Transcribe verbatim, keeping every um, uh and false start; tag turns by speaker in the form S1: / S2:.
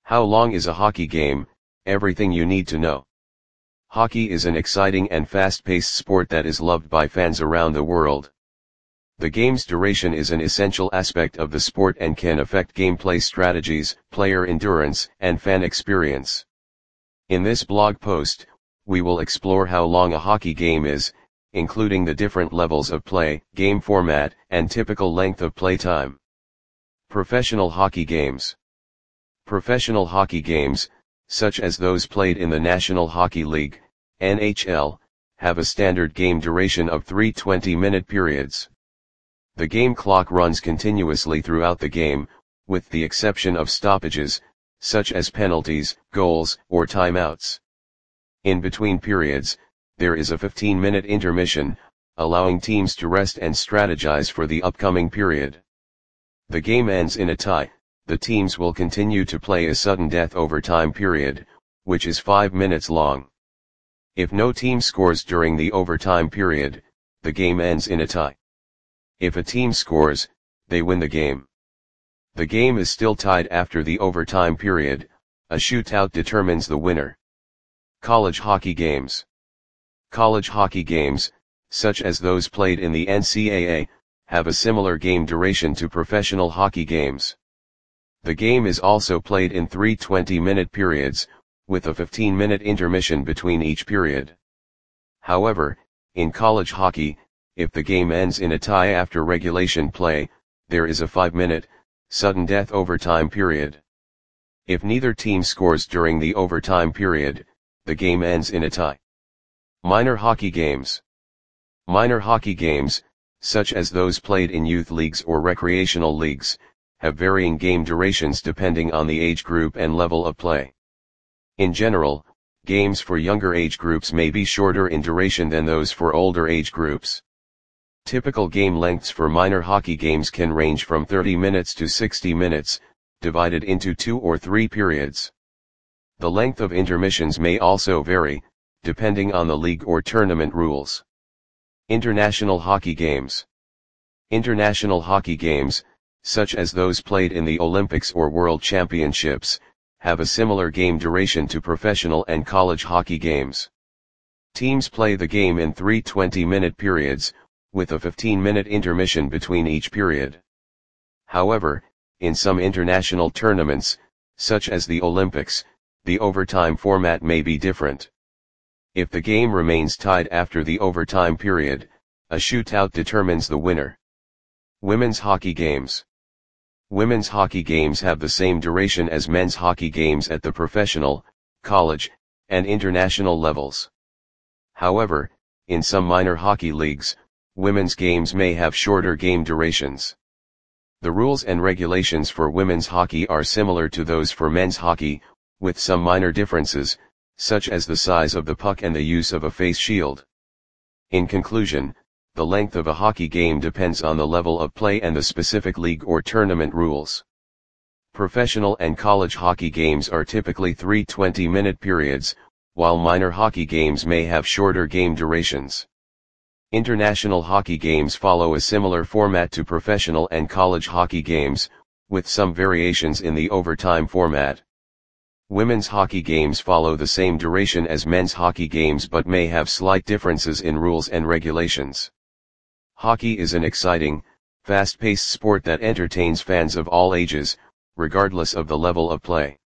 S1: How long is a hockey game? Everything you need to know. Hockey is an exciting and fast-paced sport that is loved by fans around the world. The game's duration is an essential aspect of the sport and can affect gameplay strategies, player endurance, and fan experience. In this blog post, we will explore how long a hockey game is, including the different levels of play, game format, and typical length of play time. Professional hockey games. Professional hockey games, such as those played in the National Hockey League, N H L, have a standard game duration of three twenty-minute periods. The game clock runs continuously throughout the game, with the exception of stoppages, such as penalties, goals, or timeouts. In between periods, there is a fifteen-minute intermission, allowing teams to rest and strategize for the upcoming period. The game ends in a tie. The teams will continue to play a sudden death overtime period, which is five minutes long. If no team scores during the overtime period, the game ends in a tie. If a team scores, they win the game. The game is still tied after the overtime period. A shootout determines the winner. College hockey games. College hockey games, such as those played in the N C double A, have a similar game duration to professional hockey games. The game is also played in three twenty-minute periods, with a fifteen-minute intermission between each period. However, in college hockey, if the game ends in a tie after regulation play, there is a five-minute, sudden death overtime period. If neither team scores during the overtime period, the game ends in a tie. Minor hockey games. Minor hockey games, such as those played in youth leagues or recreational leagues, have varying game durations depending on the age group and level of play. In general, games for younger age groups may be shorter in duration than those for older age groups. Typical game lengths for minor hockey games can range from thirty minutes to sixty minutes, divided into two or three periods. The length of intermissions may also vary, depending on the league or tournament rules. International hockey games. International hockey games, such as those played in the Olympics or World Championships, have a similar game duration to professional and college hockey games. Teams play the game in three twenty-minute periods, with a fifteen-minute intermission between each period. However, in some international tournaments, such as the Olympics, the overtime format may be different. If the game remains tied after the overtime period, a shootout determines the winner. Women's hockey games. Women's hockey games have the same duration as men's hockey games at the professional, college, and international levels. However, in some minor hockey leagues, women's games may have shorter game durations. The rules and regulations for women's hockey are similar to those for men's hockey, with some minor differences, such as the size of the puck and the use of a face shield. In conclusion, the length of a hockey game depends on the level of play and the specific league or tournament rules. Professional and college hockey games are typically three twenty-minute periods, while minor hockey games may have shorter game durations. International hockey games follow a similar format to professional and college hockey games, with some variations in the overtime format. Women's hockey games follow the same duration as men's hockey games but may have slight differences in rules and regulations. Hockey is an exciting, fast-paced sport that entertains fans of all ages, regardless of the level of play.